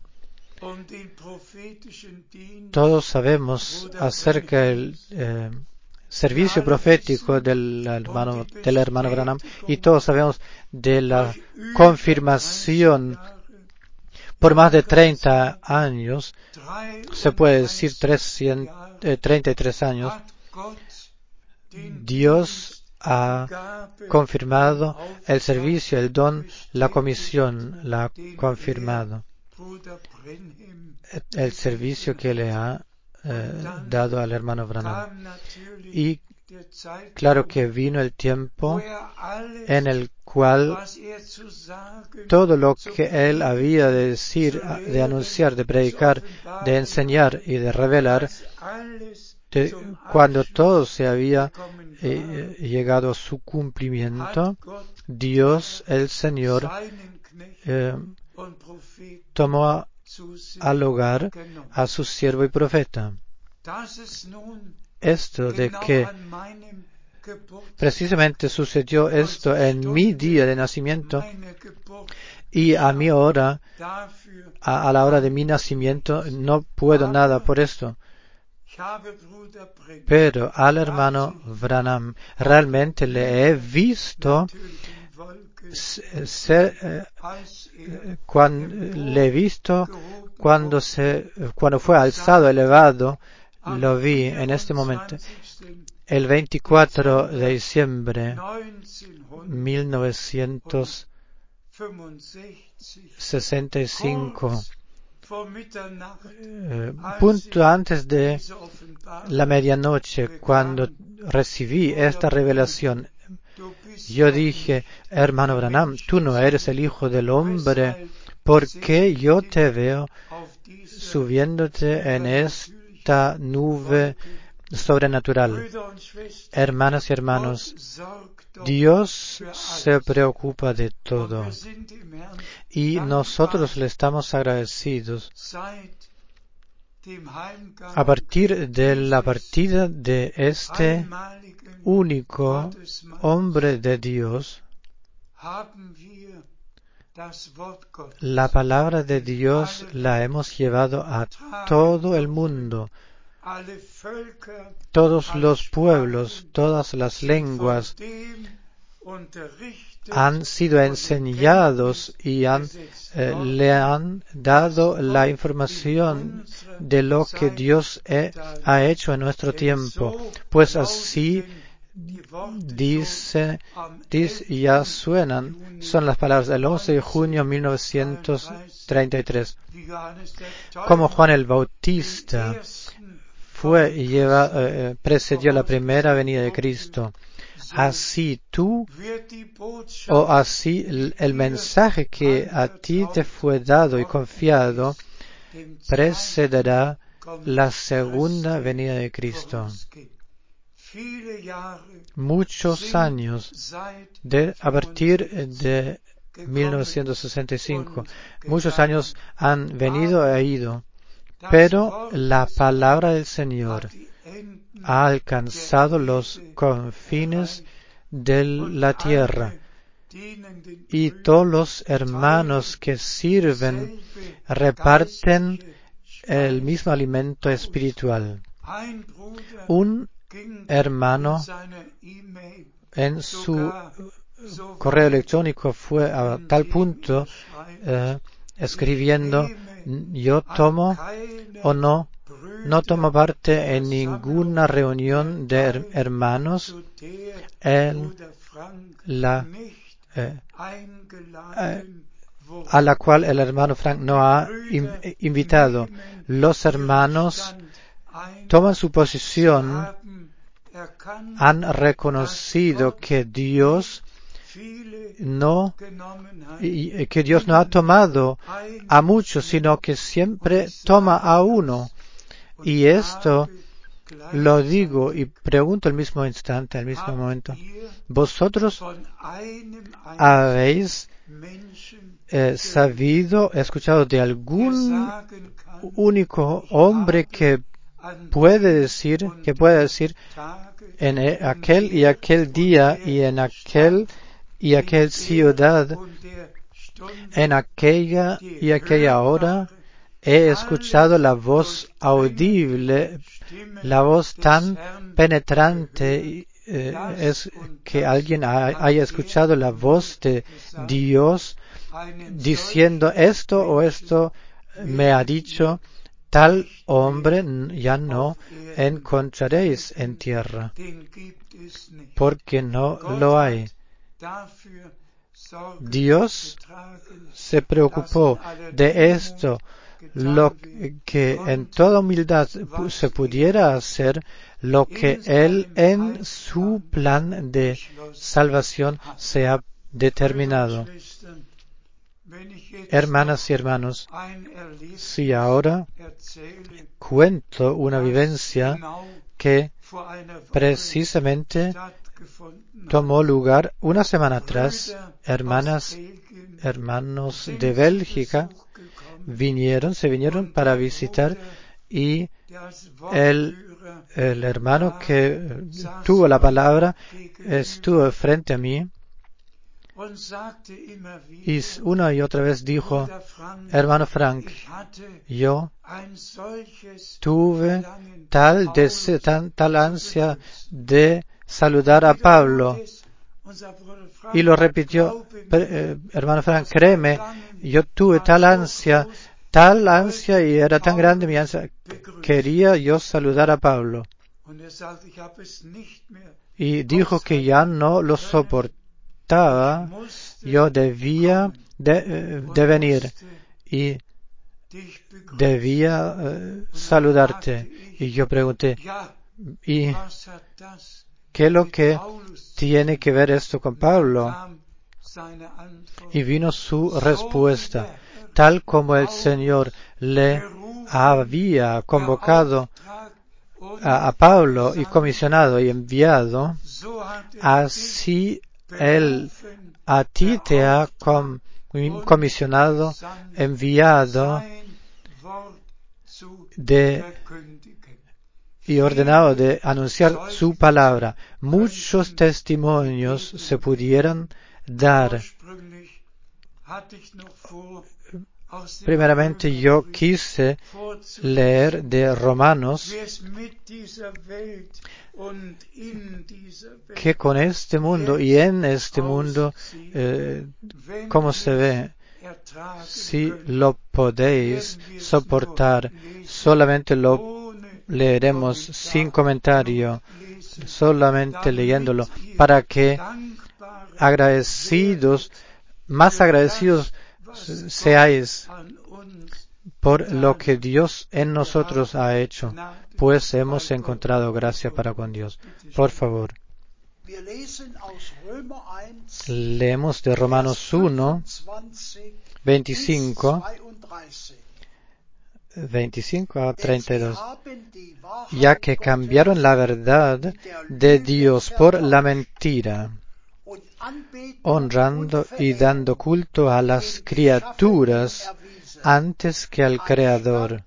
Todos sabemos acerca del eh, servicio profético del hermano, del hermano Branham, y todos sabemos de la confirmación por más de treinta años, se puede decir trescientos, eh, treinta y tres años, Dios ha confirmado el servicio, el don, la comisión, la ha confirmado. El servicio que le ha eh, dado al hermano Branham. Y claro que vino el tiempo en el cual todo lo que él había de decir, de anunciar, de predicar, de enseñar y de revelar, de, cuando todo se había eh, llegado a su cumplimiento, Dios, el Señor, eh, tomó al hogar a su siervo y profeta. Esto de que precisamente sucedió esto en mi día de nacimiento y a mi hora, a, a la hora de mi nacimiento, no puedo nada por esto. Pero al hermano Branham realmente le he visto ser, eh, cuando, le he visto cuando se, cuando fue alzado, elevado, lo vi en este momento. El veinticuatro de diciembre de mil novecientos sesenta y cinco, eh, punto antes de la medianoche, cuando recibí esta revelación, yo dije, hermano Branham, tú no eres el Hijo del Hombre, porque yo te veo subiéndote en esta nube sobrenatural. Hermanas y hermanos, Dios se preocupa de todo y nosotros le estamos agradecidos a partir de la partida de este único hombre de Dios. La palabra de Dios la hemos llevado a todo el mundo. Todos los pueblos, todas las lenguas han sido enseñados y han, eh, le han dado la información de lo que Dios he, ha hecho en nuestro tiempo. Pues así dice, dice ya suenan, son las palabras del once de junio de mil novecientos treinta y tres. Como Juan el Bautista fue y lleva, eh, precedió la primera venida de Cristo, así tú, o así el, el mensaje que a ti te fue dado y confiado, precederá la segunda venida de Cristo. Muchos años, de, a partir de mil novecientos sesenta y cinco, muchos años han venido e ido, pero la palabra del Señor ha alcanzado los confines de la tierra y todos los hermanos que sirven reparten el mismo alimento espiritual. Un hermano en su correo electrónico fue a tal punto eh, escribiendo, yo tomo o no no tomo parte en ninguna reunión de her- hermanos en la eh, eh, a la cual el hermano Frank no ha in- invitado. Los hermanos toman su posición, han reconocido que Dios no, y que Dios no ha tomado a muchos, sino que siempre toma a uno. Y esto lo digo y pregunto al mismo instante, al mismo momento. ¿Vosotros habéis eh, sabido, escuchado de algún único hombre que puede decir, que puede decir en aquel y aquel día y en aquel y aquel ciudad, en aquella y aquella hora, he escuchado la voz audible, la voz tan penetrante, eh, es que alguien ha, haya escuchado la voz de Dios diciendo esto o esto me ha dicho, tal hombre ya no encontraréis en tierra, porque no lo hay. Dios se preocupó de esto, lo que en toda humildad se pudiera hacer, lo que Él en su plan de salvación se ha determinado. Hermanas y hermanos, si ahora cuento una vivencia que precisamente tomó lugar una semana atrás, hermanas, hermanos de Bélgica vinieron, se vinieron para visitar y el, el hermano que tuvo la palabra estuvo frente a mí y una y otra vez dijo, hermano Frank, yo tuve tal deseo, tal, tal ansia de saludar a Pablo. Y lo repitió, eh, hermano Frank, créeme, yo tuve tal ansia, tal ansia y era tan grande mi ansia, quería yo saludar a Pablo. Y dijo que ya no lo soportaba, yo debía de, de venir y debía uh, saludarte. Y yo pregunté, ¿y qué es lo que tiene que ver esto con Pablo? Y vino su respuesta, tal como el Señor le había convocado a, a Pablo y comisionado y enviado, así Él a ti te ha com, comisionado, enviado de y ordenado de anunciar su palabra. Muchos testimonios se pudieran dar. Primeramente yo quise leer de Romanos que con este mundo y en este mundo, eh, ¿cómo se ve? Si lo podéis soportar, solamente lo leeremos sin comentario, solamente leyéndolo, para que agradecidos, más agradecidos seáis por lo que Dios en nosotros ha hecho, pues hemos encontrado gracia para con Dios. Por favor. Leemos de Romanos uno, veinticinco, veinticinco a treinta y dos. Ya que cambiaron la verdad de Dios por la mentira, honrando y dando culto a las criaturas antes que al Creador,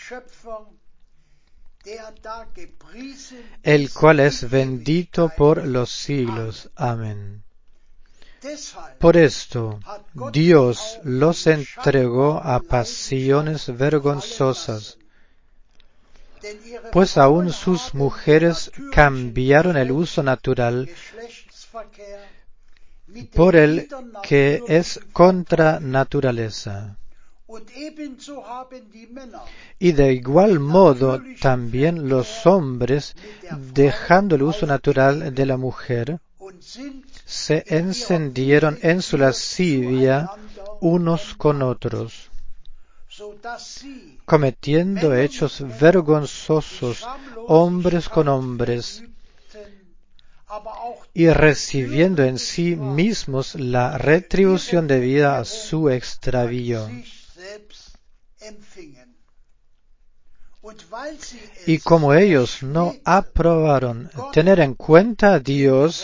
el cual es bendito por los siglos. Amén. Por esto, Dios los entregó a pasiones vergonzosas, pues aún sus mujeres cambiaron el uso natural por el que es contra naturaleza. Y de igual modo también los hombres, dejando el uso natural de la mujer, se encendieron en su lascivia unos con otros, cometiendo hechos vergonzosos hombres con hombres, y recibiendo en sí mismos la retribución debida a su extravío. Y como ellos no aprobaron tener en cuenta a Dios,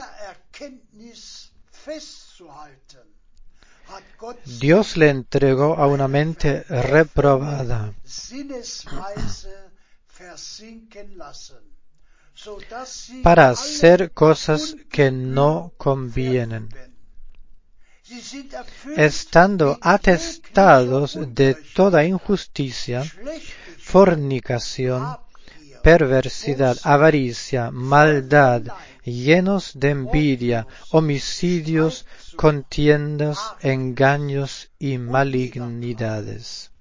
Dios le entregó a una mente reprobada, para hacer cosas que no convienen, estando atestados de toda injusticia, fornicación, perversidad, avaricia, maldad, llenos de envidia, homicidios, contiendas, engaños y malignidades,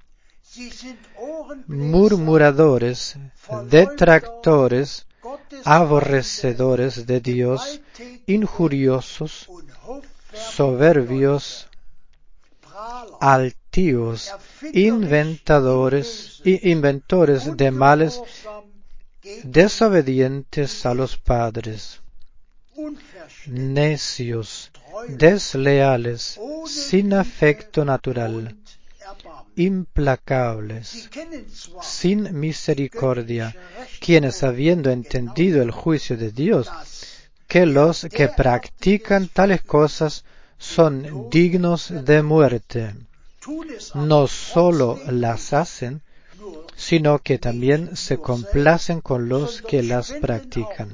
murmuradores, detractores, aborrecedores de Dios, injuriosos, soberbios, altivos, inventadores y inventores de males, desobedientes a los padres, necios, desleales, sin afecto natural, implacables, sin misericordia, quienes, habiendo entendido el juicio de Dios, que los que practican tales cosas son dignos de muerte, no solo las hacen, sino que también se complacen con los que las practican.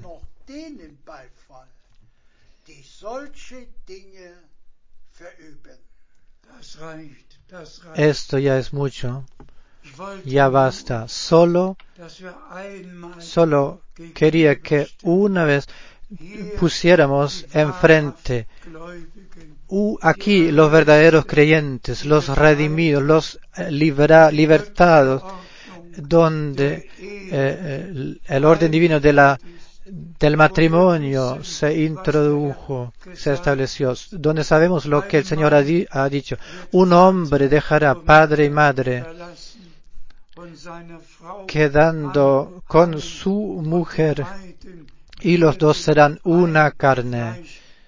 Esto ya es mucho, ya basta. Solo, solo quería que una vez pusiéramos enfrente uh, aquí los verdaderos creyentes, los redimidos, los eh, libera, libertados, donde eh, el, el orden divino de la, del matrimonio se introdujo, se estableció, donde sabemos lo que el Señor ha, di, ha dicho. Un hombre dejará padre y madre, quedando con su mujer, y los dos serán una carne.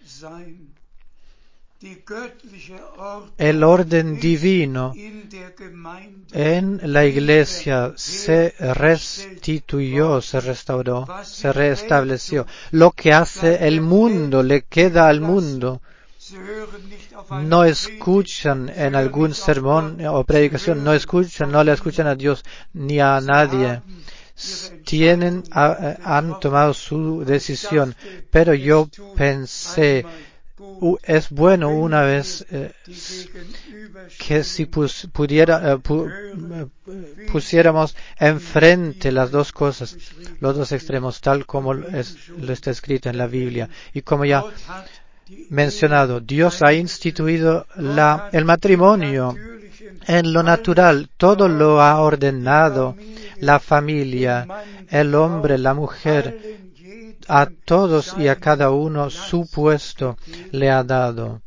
El orden divino en la iglesia se restituyó, se restauró, se restableció. Lo que hace el mundo le queda al mundo. No escuchan en algún sermón o predicación, no escuchan, no le escuchan a Dios ni a nadie. Tienen, han tomado su decisión, pero yo pensé, uh, es bueno una vez eh, que si pus, pudiera, eh, pu, eh, pusiéramos enfrente las dos cosas, los dos extremos, tal como es, lo está escrito en la Biblia. Y como ya mencionado, Dios ha instituido la, el matrimonio en lo natural, todo lo ha ordenado, la familia, el hombre, la mujer, a todos y a cada uno su puesto le ha dado.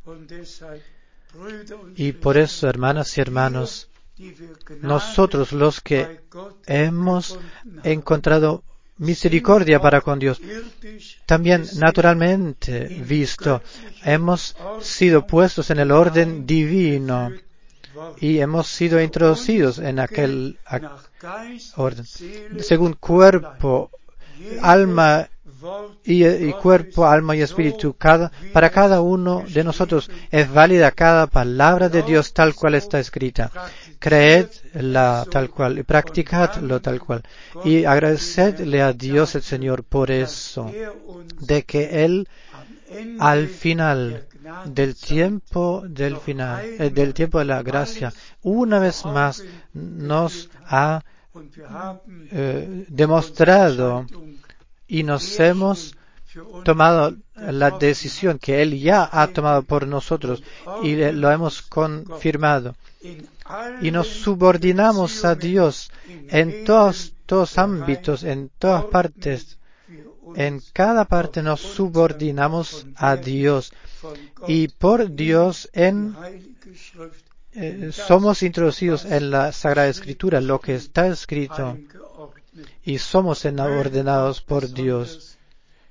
Y por eso, hermanas y hermanos, nosotros los que hemos encontrado misericordia para con Dios, también naturalmente visto, hemos sido puestos en el orden divino y hemos sido introducidos en aquel orden, según cuerpo, alma y, y cuerpo, alma y espíritu. Cada, para cada uno de nosotros es válida cada palabra de Dios tal cual está escrita. Creedla tal cual y practicadlo tal cual. Y agradecedle a Dios el Señor por eso, de que Él al final del tiempo del final, eh, del tiempo de la gracia, una vez más nos ha eh, demostrado y nos hemos tomado la decisión que Él ya ha tomado por nosotros y lo hemos confirmado. Y nos subordinamos a Dios en todos, todos ámbitos, en todas partes. En cada parte nos subordinamos a Dios. Y por Dios en, eh, somos introducidos en la Sagrada Escritura, lo que está escrito. Y somos ordenados por Dios.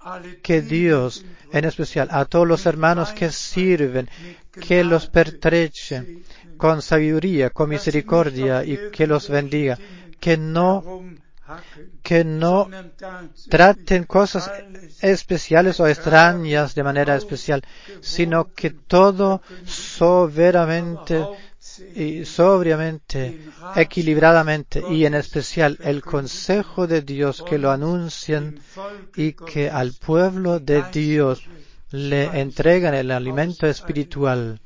que Dios, en especial a todos los hermanos que sirven, que los pertreche con sabiduría, con misericordia y que los bendiga, que no, que no traten cosas especiales o extrañas de manera especial, sino que todo soberanamente y sobriamente, equilibradamente y en especial el consejo de Dios que lo anuncien y que al pueblo de Dios le entregan el alimento espiritual.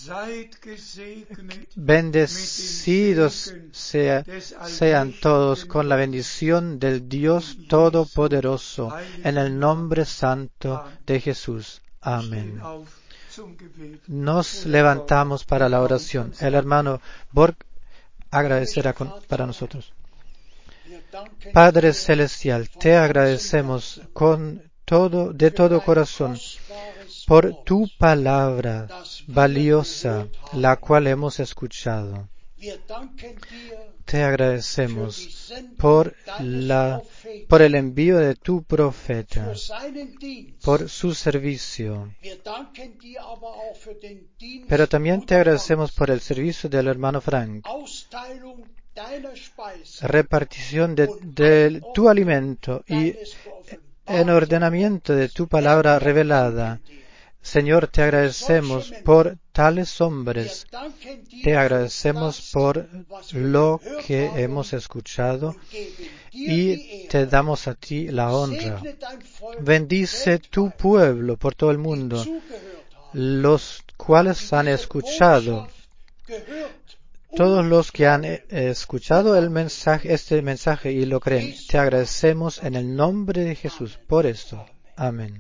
Bendecidos sea, sean todos con la bendición del Dios Todopoderoso, en el nombre santo de Jesús. Amén. Nos levantamos para la oración. El hermano Borg agradecerá con, para nosotros. Padre Celestial, te agradecemos con todo, de todo corazón, por tu palabra valiosa, la cual hemos escuchado. Te agradecemos por la, por el envío de tu profeta, por su servicio. Pero también te agradecemos por el servicio del hermano Frank. Repartición de, de tu alimento y en ordenamiento de tu palabra revelada. Señor, te agradecemos por tales hombres. Te agradecemos por lo que hemos escuchado y te damos a ti la honra. Bendice tu pueblo por todo el mundo, los cuales han escuchado. Todos los que han escuchado el mensaje, este mensaje y lo creen, te agradecemos en el nombre de Jesús por esto. Amén.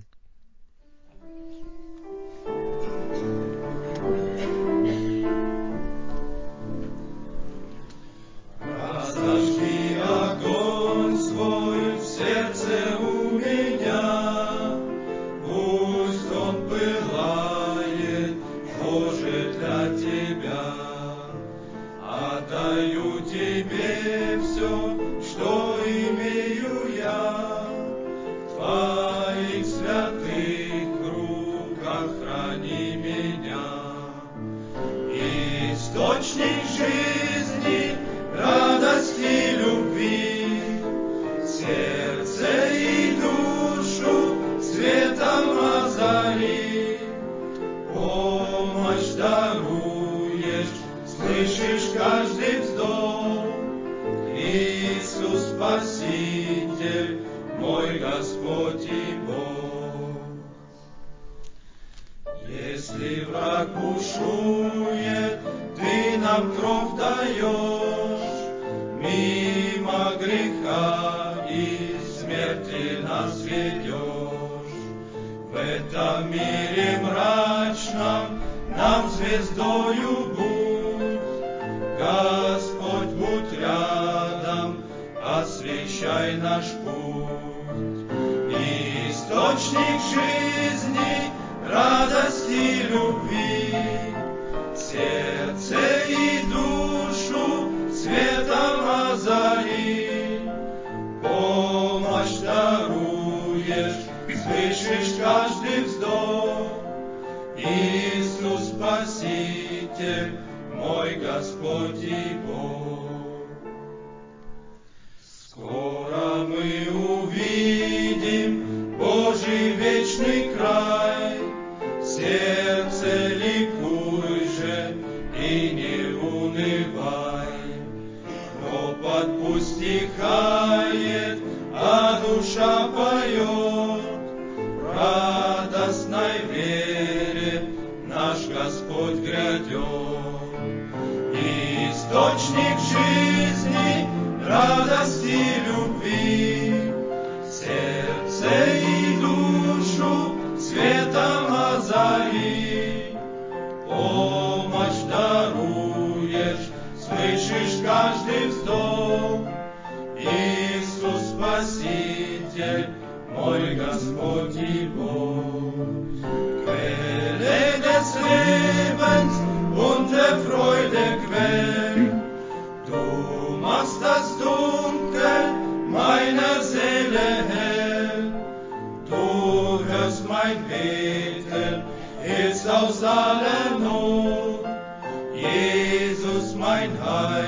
Meiner Seele hell, du mein Heil.